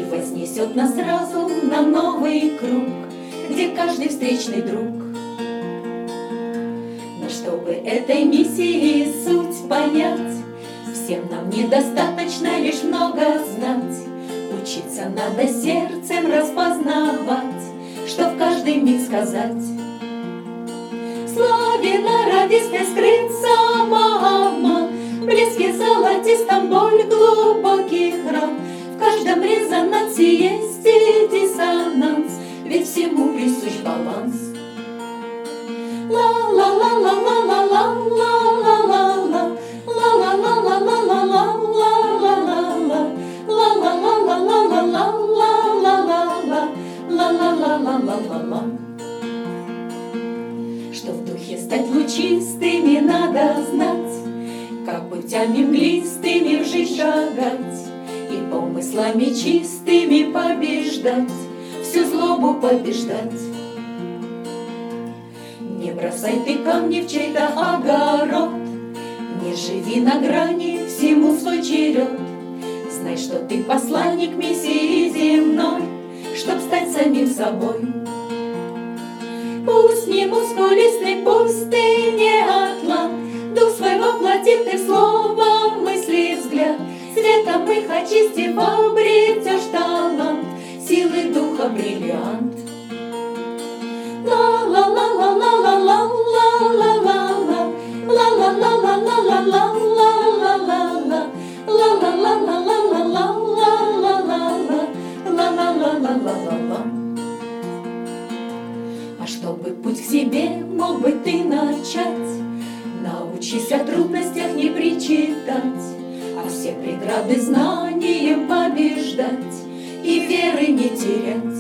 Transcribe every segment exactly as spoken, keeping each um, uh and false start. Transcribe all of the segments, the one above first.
и вознесет нас сразу на новый круг, где каждый встречный друг. Но чтобы этой миссии суть понять, всем нам недостаточно лишь много знать. Учиться надо сердцем распознавать, что в каждый миг сказать. В слове норовистой скрыться мама, в блеске золотистом боль глубоких ран. В каждом резонансе есть и диссонанс, ведь всему присущ баланс. Ла-ла-ла-ла-ла-ла-ла-ла-ла-ла, ла-ла-ла-ла-ла-ла-ла-ла-ла, ла-ла-ла-ла-ла-ла-ла-ла-ла, ла-ла-ла-ла-ла-ла-ла. Что в духе стать лучистыми надо знать, как путями мглистыми в жизнь шагать и помыслами чистыми побеждать, всю злобу побеждать. Не бросай ты камни в чей-то огород, не живи на грани, всему свой черед. Знай, что ты посланник миссии земной, чтоб стать самим собой. Пусть не мускулистый пустыне атлант, дух свой воплотит ты в слово, мысли, взгляд. Светом их очистив, обретешь талант, силы духа бриллиант. Ла-ла-ла-ла-ла-ла-ла-ла-ла-ла, ла-ла-ла-ла-ла-ла-ла-ла-ла, ла-ла-ла-ла-ла-ла-ла-ла-ла, ла-ла-ла-ла-ла-ла-ла. А чтобы путь к себе мог бы ты начать, научись о трудностях не причитать, а все преграды знанием побеждать и веры не терять.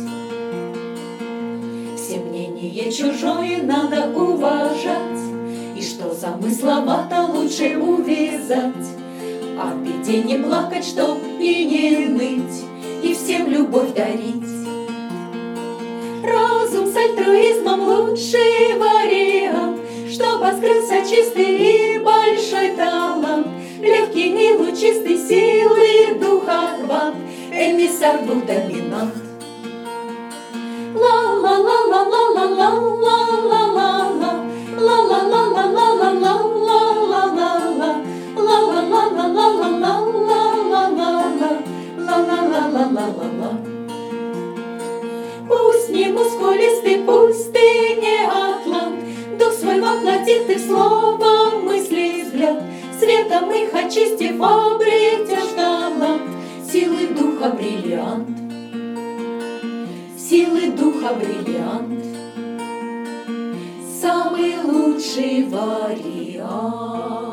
Все мнение чужое надо уважать, и что замысловато лучше увязать. О беде не плакать, чтоб и не ныть, и всем любовь дарить. Разум с альтруизмом лучший вариант, чтоб открылся чистый и большой талант, легкий и лучистый силы духа хват, эмиссар дух доминант. Ла-ла-ла-ла-ла-ла-ла-ла-ла-ла, ла-ла-ла-ла-ла-ла-ла-ла-ла, ла-ла-ла-ла-ла-ла-ла-ла-ла, ла-ла-ла-ла-ла-ла-ла. Пусть не мускулистый пустыне атлант, дух свой воплотит ты в слово, мысли, взгляд. Светом их очистив, обретешь талант, силы духа бриллиант. Силы духа бриллиант, самый лучший вариант.